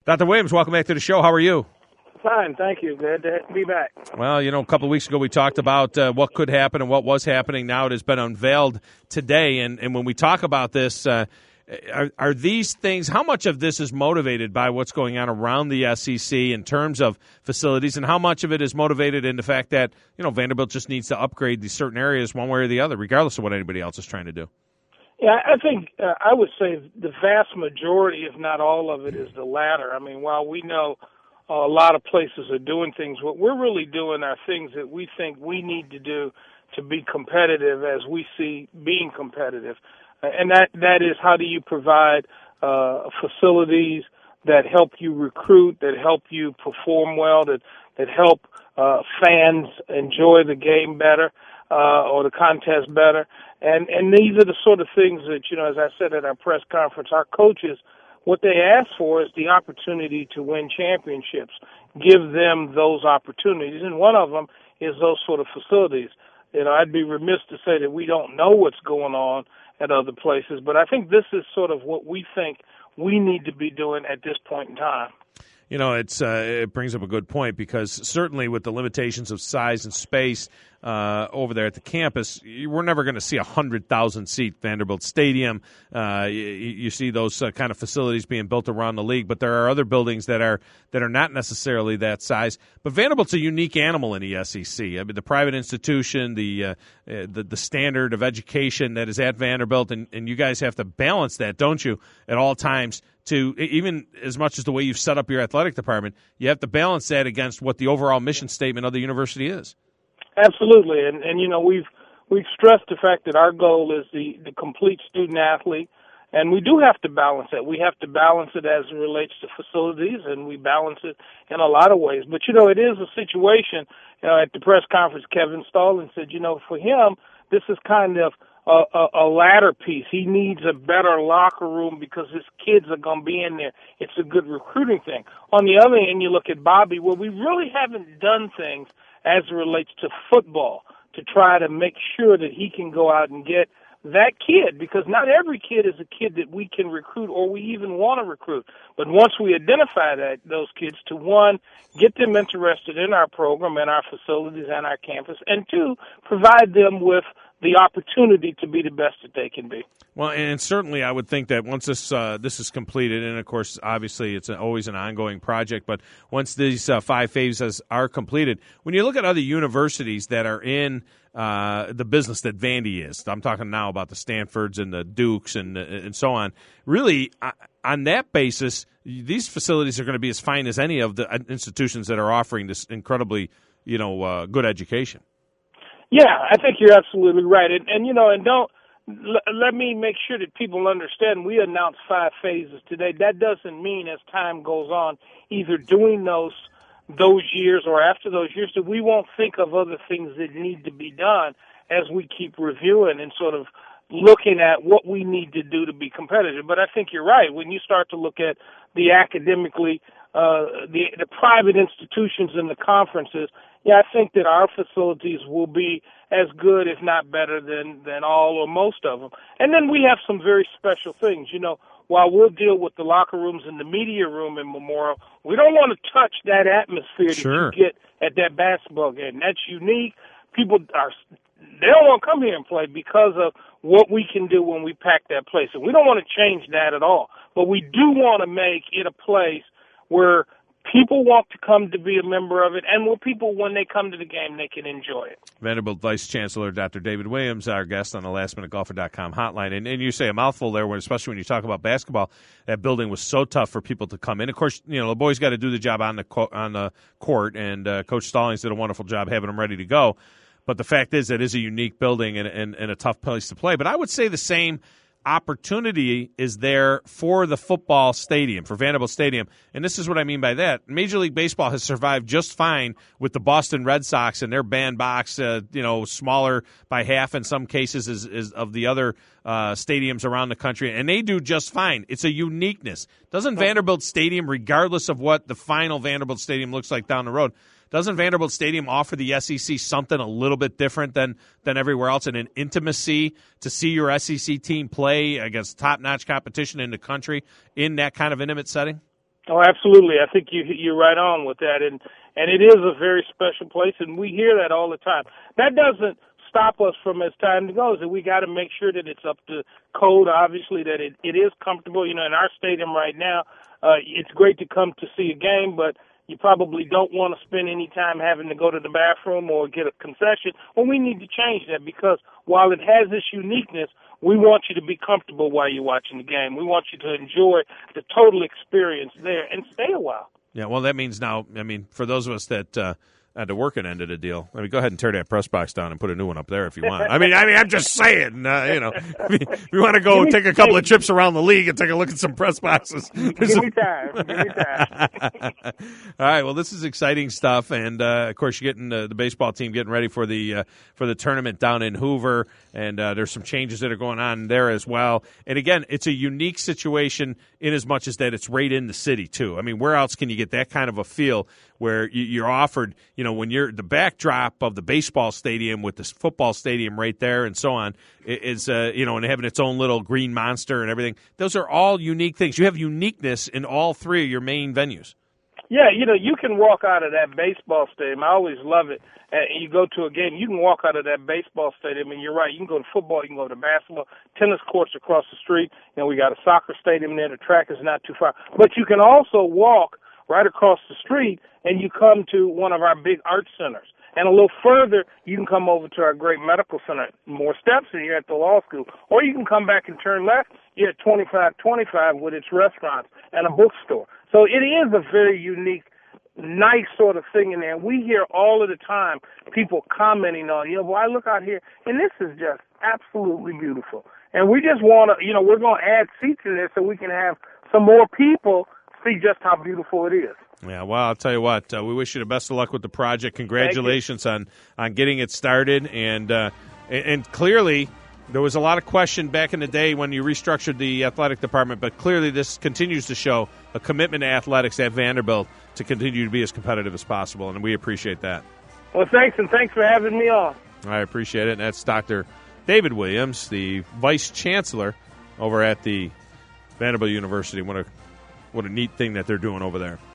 Dr. Williams, welcome back to the show. How are you? Fine, thank you. Good to be back. Well, a couple of weeks ago we talked about what could happen and what was happening. Now it has been unveiled today. And when we talk about this, are these things, how much of this is motivated by what's going on around the SEC in terms of facilities, and how much of it is motivated in the fact that, Vanderbilt just needs to upgrade these certain areas one way or the other, regardless of what anybody else is trying to do? Yeah, I think I would say the vast majority, if not all of it, is the latter. I mean, while we know a lot of places are doing things, what we're really doing are things that we think we need to do to be competitive as we see being competitive. And that is, how do you provide facilities that help you recruit, that help you perform well, that help fans enjoy the game better or the contest better. And these are the sort of things that, as I said at our press conference, our coaches, what they ask for is the opportunity to win championships. Give them those opportunities. And one of them is those sort of facilities. I'd be remiss to say that we don't know what's going on at other places, but I think this is sort of what we think we need to be doing at this point in time. It brings up a good point, because certainly with the limitations of size and space over there at the campus, we're never going to see 100,000-seat Vanderbilt Stadium. You see those kind of facilities being built around the league, but there are other buildings that are not necessarily that size. But Vanderbilt's a unique animal in the SEC. I mean, the private institution, the standard of education that is at Vanderbilt, and you guys have to balance that, don't you, at all times? To even as much as the way you've set up your athletic department, you have to balance that against what the overall mission statement of the university is. Absolutely, and we've stressed the fact that our goal is the complete student athlete, and we do have to balance it. We have to balance it as it relates to facilities, and we balance it in a lot of ways. But it is a situation. At the press conference, Kevin Stallings said, for him, this is kind of a latter piece. He needs a better locker room because his kids are going to be in there. It's a good recruiting thing. On the other hand, you look at Bobby, well, we really haven't done things as it relates to football to try to make sure that he can go out and get that kid, because not every kid is a kid that we can recruit or we even want to recruit. But once we identify those kids, to one, get them interested in our program and our facilities and our campus, and two, provide them with the opportunity to be the best that they can be. Well, and certainly I would think that once this is completed, and of course, obviously it's always an ongoing project, but once these 5 phases are completed, when you look at other universities that are in the business that Vandy is, I'm talking now about the Stanfords and the Dukes and so on, really on that basis, these facilities are going to be as fine as any of the institutions that are offering this incredibly good education. Yeah, I think you're absolutely right. And don't let me make sure that people understand, we announced 5 phases today. That doesn't mean as time goes on, either doing those years or after those years, that we won't think of other things that need to be done as we keep reviewing and sort of looking at what we need to do to be competitive. But I think you're right. When you start to look at the academically, the private institutions and the conferences, I think that our facilities will be as good, if not better, than all or most of them. And then we have some very special things. While we'll deal with the locker rooms and the media room in Memorial, we don't want to touch that atmosphere that you get at that basketball game. That's unique. They don't want to come here and play because of what we can do when we pack that place. And we don't want to change that at all. But we do want to make it a place where people want to come to be a member of it, and where people, when they come to the game, they can enjoy it. Vanderbilt Vice Chancellor Dr. David Williams, our guest on the LastMinuteGolfer.com hotline. And you say a mouthful there, especially when you talk about basketball. That building was so tough for people to come in. Of course, the boys got to do the job on the court, and Coach Stallings did a wonderful job having them ready to go. But the fact is, it is a unique building and a tough place to play. But I would say the same opportunity is there for the football stadium, for Vanderbilt Stadium. And this is what I mean by that. Major League Baseball has survived just fine with the Boston Red Sox and their bandbox, smaller by half in some cases is of the other stadiums around the country, and they do just fine. It's a uniqueness. Doesn't Vanderbilt Stadium, regardless of what the final Vanderbilt Stadium looks like down the road, doesn't Vanderbilt Stadium offer the SEC something a little bit different than everywhere else, and an intimacy to see your SEC team play against top-notch competition in the country in that kind of intimate setting? Oh, absolutely. I think you're right on with that, and it is a very special place, and we hear that all the time. That doesn't stop us from, as time goes, that we got to make sure that it's up to code. Obviously, that it is comfortable. You know, in our stadium right now, it's great to come to see a game, but you probably don't want to spend any time having to go to the bathroom or get a concession. Well, we need to change that, because while it has this uniqueness, we want you to be comfortable while you're watching the game. We want you to enjoy the total experience there and stay a while. Yeah, well, that means now, I mean, for those of us that had to work an end of the deal, I mean, go ahead and tear that press box down and put a new one up there if you want. I mean, I'm just saying, you know, if you want to go take a couple of trips around the league and take a look at some press boxes. Give me time. All right, well, this is exciting stuff, and of course, you're getting the baseball team getting ready for the tournament down in Hoover, and there's some changes that are going on there as well. And again, it's a unique situation in as much as that it's right in the city too. I mean, where else can you get that kind of a feel where you're offered, you know, when you're the backdrop of the baseball stadium with this football stadium right there and so on is, you know, and having its own little green monster and everything. Those are all unique things. You have uniqueness in all three of your main venues. Yeah, you know, you can walk out of that baseball stadium. I always love it. You go to a game, you can walk out of that baseball stadium, and you're right. You can go to football, you can go to basketball, tennis courts across the street. You know, we got a soccer stadium there. The track is not too far. But you can also walk right across the street, and you come to one of our big art centers. And a little further, you can come over to our great medical center. More steps, and you're at the law school. Or you can come back and turn left. You're at 2525 with its restaurants and a bookstore. So it is a very unique, nice sort of thing in there. We hear all of the time people commenting on, you know, well, I look out here, and this is just absolutely beautiful. And we just want to, you know, we're going to add seats in there so we can have some more people see just how beautiful it is. Yeah, well, I'll tell you what, we wish you the best of luck with the project. Congratulations on getting it started. And clearly, there was a lot of question back in the day when you restructured the athletic department, but clearly this continues to show a commitment to athletics at Vanderbilt to continue to be as competitive as possible, and we appreciate that. Well, thanks, and thanks for having me on. I appreciate it. And that's Dr. David Williams, the Vice Chancellor over at the Vanderbilt University. What a neat thing that they're doing over there.